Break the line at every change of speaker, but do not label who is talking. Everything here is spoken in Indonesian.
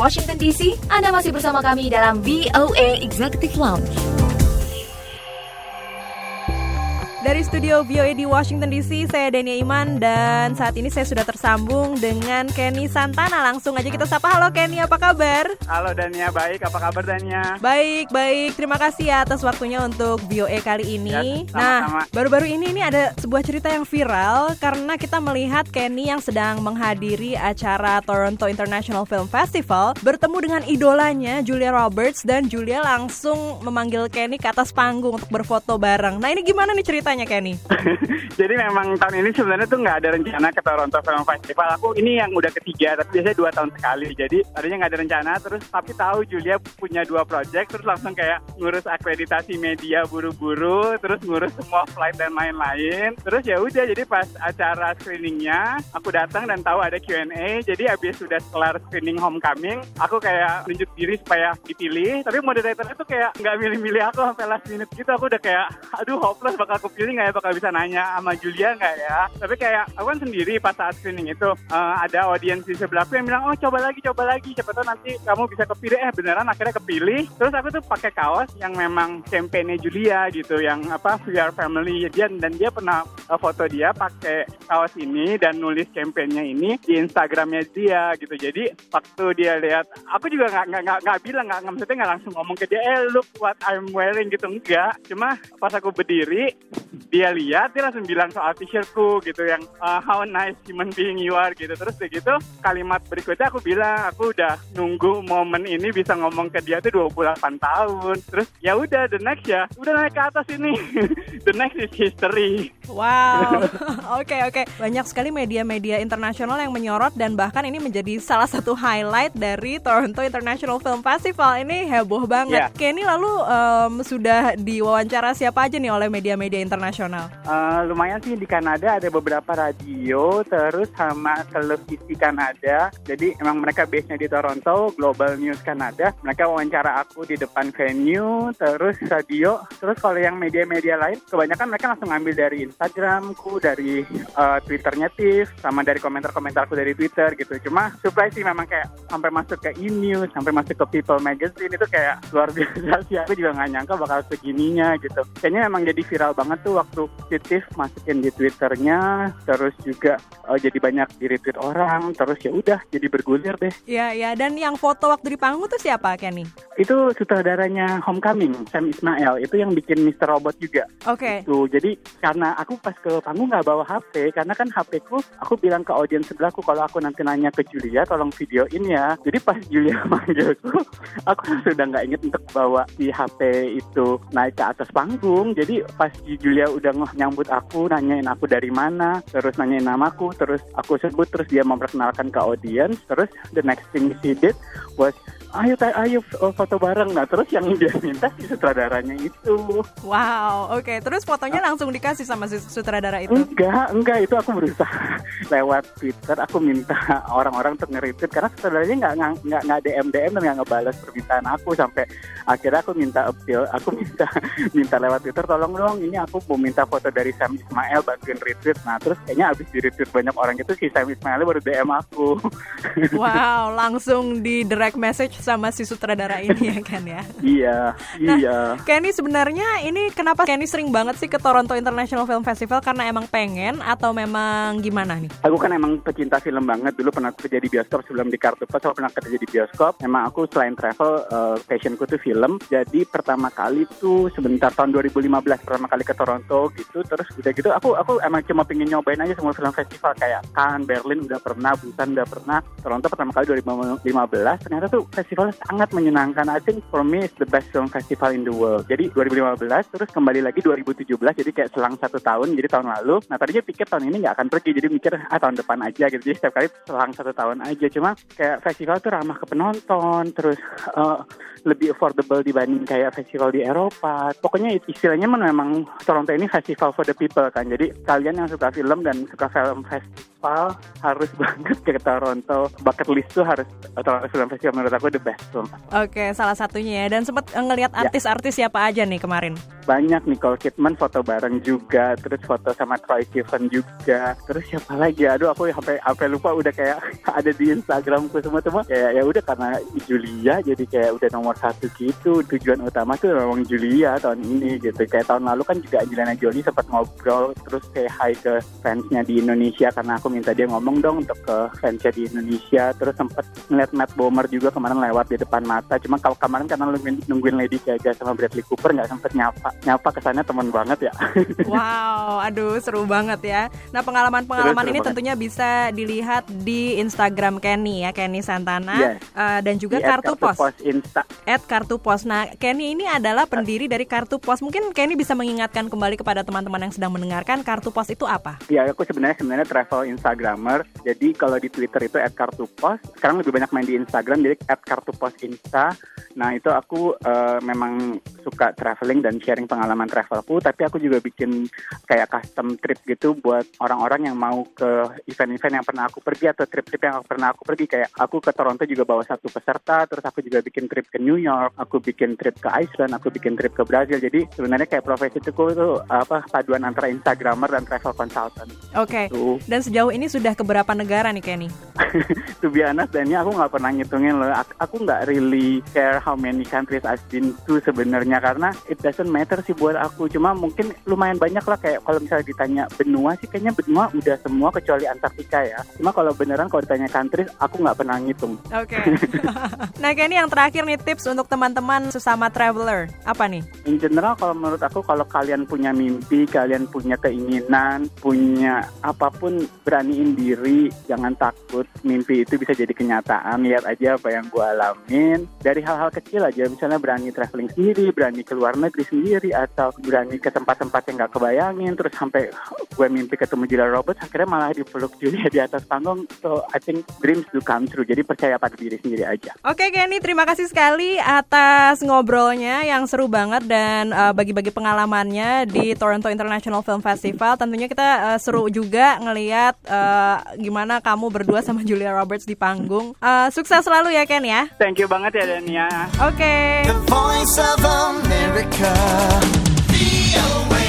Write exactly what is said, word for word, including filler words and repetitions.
Washington D C. Anda masih bersama kami dalam V O A Executive Lounge.
Dari studio V O A di Washington D C, saya Dania Iman dan saat ini saya sudah tersambung dengan Kenny Santana. Langsung aja kita sapa. Halo Kenny, apa kabar?
Halo Dania, baik. Apa kabar Dania?
Baik, baik. Terima kasih ya atas waktunya untuk V O A kali ini.
Ya,
nah, baru-baru ini ini ada sebuah cerita yang viral karena kita melihat Kenny yang sedang menghadiri acara Toronto International Film Festival bertemu dengan idolanya Julia Roberts dan Julia langsung memanggil Kenny ke atas panggung untuk berfoto bareng. Nah, ini gimana nih ceritanya? Kenny.
Jadi memang tahun ini sebenarnya tuh nggak ada rencana ke Toronto Film Festival. Aku ini yang udah ketiga, tapi biasanya dua tahun sekali. Jadi tadinya nggak ada rencana, terus tapi tahu Julia punya dua project, terus langsung kayak ngurus akreditasi media buru-buru, terus ngurus semua flight dan lain-lain. Terus ya udah, jadi pas acara screeningnya, aku datang dan tahu ada Q and A. Jadi abis sudah kelar screening Homecoming, aku kayak nunjuk diri supaya dipilih. Tapi moderatornya tuh kayak nggak milih-milih aku sampai last minute gitu. Aku udah kayak, aduh hopeless, bakal aku pilih nggak ya, bakal bisa nanya sama Julia nggak ya. Tapi kayak aku kan sendiri pas saat screening itu uh, ada audiens di sebelahku yang bilang, oh coba lagi, coba lagi, siapa tahu nanti kamu bisa kepilih. Eh beneran akhirnya kepilih. Terus aku tuh pakai kaos yang memang campaign-nya Julia gitu, yang apa, We Are Family. Dia, dan dia pernah uh, foto dia pakai kaos ini dan nulis campaign-nya ini di Instagramnya dia gitu. Jadi waktu dia lihat, aku juga nggak nggak nggak bilang, nggak maksudnya nggak langsung ngomong ke dia, eh look what I'm wearing gitu, enggak. Cuma pas aku berdiri, dia lihat, dia langsung bilang soal t-shirtku gitu, yang uh, how nice human being you are gitu. Terus begitu kalimat berikutnya aku bilang, aku udah nunggu momen ini bisa ngomong ke dia tuh dua puluh delapan tahun. Terus ya udah, the next ya udah naik ke atas ini. The next is history.
Wow. Oke oke. Okay. Banyak sekali media-media internasional yang menyorot dan bahkan ini menjadi salah satu highlight dari Toronto International Film Festival. Ini heboh banget. Yeah. Kenny lalu um, sudah diwawancara siapa aja nih oleh media-media internasional?
Uh, lumayan sih, di Kanada ada beberapa radio, terus sama televisi Kanada. Jadi emang mereka base-nya di Toronto, Global News Kanada. Mereka wawancara aku di depan venue, terus radio. Terus kalau yang media-media lain, kebanyakan mereka langsung ngambil dari Instagramku, dari uh, Twitternya Tiff, sama dari komentar-komentarku dari Twitter gitu. Cuma surprise sih, memang kayak sampai masuk ke E-News, sampai masuk ke People Magazine, itu kayak luar biasa sih. Aku juga nggak nyangka bakal segininya gitu. Kayaknya memang jadi viral banget tuh waktu Tiff masukin di Twitternya, terus juga uh, jadi banyak di retweet orang, terus ya udah jadi bergulir deh.
Iya iya. Dan yang foto waktu di panggung tuh siapa, Kenny?
Itu sutradaranya Homecoming, Sam Ismail. Itu yang bikin mister Robot juga.
Oke. Okay.
Tuh, jadi karena aku pas ke panggung nggak bawa H P, karena kan H P ku, aku bilang ke audiens sebelahku kalau aku nanti nanya ke Julia, tolong videoin ya. Jadi pas Julia manggilku, aku sudah nggak inget untuk bawa si H P itu naik ke atas panggung. Jadi pas Julia udah nyambut aku, nanyain aku dari mana, terus nanyain namaku, terus aku sebut, terus dia memperkenalkan ke audiens, terus the next thing she did was, ayo ayo foto bareng. Nah terus yang dia minta si sutradaranya itu.
Wow, oke. Okay. Terus fotonya langsung dikasih sama si sutradara itu?
Enggak, enggak. Itu aku berusaha lewat Twitter, aku minta orang-orang untuk nge-retweet, karena sutradaranya nggak nggak nggak D M D M dan nggak ngebalas permintaan aku. Sampai akhirnya aku minta appeal, aku minta minta lewat Twitter, tolong dong, ini aku mau minta foto dari Sam Ismail, bantuin retweet. Nah terus kayaknya abis di-retweet banyak orang itu, si Sam Ismail baru D M aku.
Wow, langsung di direct message sama si sutradara ini ya kan ya.
Iya,
nah,
iya.
Kenny sebenarnya ini kenapa Kenny sering banget sih ke Toronto International Film Festival? Karena emang pengen atau memang gimana nih?
Aku kan emang pecinta film banget. Dulu pernah kerja di bioskop sebelum di Kartupas, aku pernah kerja di bioskop. Emang aku selain travel, uh, passionku tuh film. Jadi pertama kali tuh sebentar tahun dua ribu lima belas pertama kali ke Toronto gitu. Terus udah gitu aku aku emang cuma pengen nyobain aja semua film festival kayak Cannes, Berlin udah pernah, Busan udah pernah. Toronto pertama kali dua ribu lima belas. Ternyata tuh festival sangat menyenangkan. I think for me it's the best film festival in the world. Jadi dua ribu lima belas, terus kembali lagi dua ribu tujuh belas, jadi kayak selang satu tahun, jadi tahun lalu. Nah tadinya pikir tahun ini nggak akan pergi, jadi mikir ah tahun depan aja gitu. Jadi setiap kali selang satu tahun aja. Cuma kayak festival tuh ramah ke penonton, terus uh, lebih affordable dibanding kayak festival di Eropa. Pokoknya istilahnya memang Toronto ini festival for the people kan. Jadi kalian yang suka film dan suka film festival harus banget ke Toronto. Bucket list tuh harus Toronto Film Festival menurut aku the best film.
Oke, salah satunya ya. Dan sempat ngelihat artis-artis siapa aja nih kemarin?
Banyak, Nicole Kidman foto bareng juga, terus foto sama Troye Sivan juga, terus siapa lagi? Aduh, aku sampai sampai lupa, udah kayak ada di Instagramku semua-semua. Kayak ya udah karena Julia jadi kayak udah nomor satu gitu. Tujuan utama tuh memang Julia tahun ini gitu. Kayak tahun lalu kan juga Angelina Jolie sempat ngobrol terus say hi ke fansnya di Indonesia karena aku minta dia ngomong dong untuk ke fansnya di Indonesia. Terus sempat ngeliat Matt Bomer juga kemarin lewat di depan mata. Cuma kalau kemarin karena nungguin Lady Gaga sama Bradley Cooper nggak sempet nyapa. Nyapa kesannya teman banget ya.
Wow, aduh seru banget ya. Nah pengalaman-pengalaman ini banget. Tentunya bisa dilihat di Instagram Kenny ya, Kenny Santana, yes. uh, dan juga di Kartu Pos. Insta. At Kartu Pos. Nah Kenny ini adalah pendiri dari Kartu Pos. Mungkin Kenny bisa mengingatkan kembali kepada teman-teman yang sedang mendengarkan, Kartu Pos itu apa? Ya aku sebenarnya sebenarnya travel Instagramer. Jadi kalau di Twitter itu at Kartu Pos. Sekarang lebih banyak main di Instagram jadi at Kartu Pos Insta. Nah itu aku uh, memang suka traveling dan sharing pengalaman travelku, tapi aku juga bikin kayak custom trip gitu buat orang-orang yang mau ke event-event yang pernah aku pergi atau trip-trip yang pernah aku pergi. Kayak aku ke Toronto juga bawa satu peserta, terus aku juga bikin trip ke New York, aku bikin trip ke Iceland, aku bikin trip ke Brazil. Jadi sebenarnya kayak profesi itu tuh apa paduan antara Instagramer dan travel consultant. Oke. Okay. So, dan sejauh ini sudah ke berapa negara nih Kenny? To be honest, dan ini aku nggak pernah ngitungin loh. Aku nggak really care how many countries I've been to sebenarnya karena it doesn't matter sih buat aku. Cuma mungkin lumayan banyak lah, kayak kalau misalnya ditanya benua sih kayaknya benua udah semua kecuali Antartika ya. Cuma kalau beneran kalau ditanya countries aku nggak pernah ngitung. Oke. Okay. Nah Kenny, yang terakhir nih tips untuk teman-teman sesama traveler apa nih? In general kalau menurut aku kalau kalian punya mimpi, kalian punya keinginan, punya apapun, beraniin diri, jangan takut. Mimpi itu bisa jadi kenyataan. Lihat aja apa yang gue alamin dari hal-hal kecil aja, misalnya berani traveling sendiri, berani keluar negeri sendiri, atau berani ke tempat-tempat yang gak kebayangin, terus sampai gue mimpi ketemu Julia Roberts, akhirnya malah dipeluk Julia di atas panggung. So I think dreams do come true, jadi percaya pada diri sendiri aja. Oke Kenny, terima kasih sekali atas ngobrolnya yang seru banget dan uh, bagi-bagi pengalamannya di Toronto International Film Festival. Tentunya kita uh, seru juga ngelihat uh, gimana kamu berdua sama Julia Roberts di panggung. uh, Sukses selalu ya Ken ya. Thank you banget ya Dania. Oke. Okay. The Voice of America.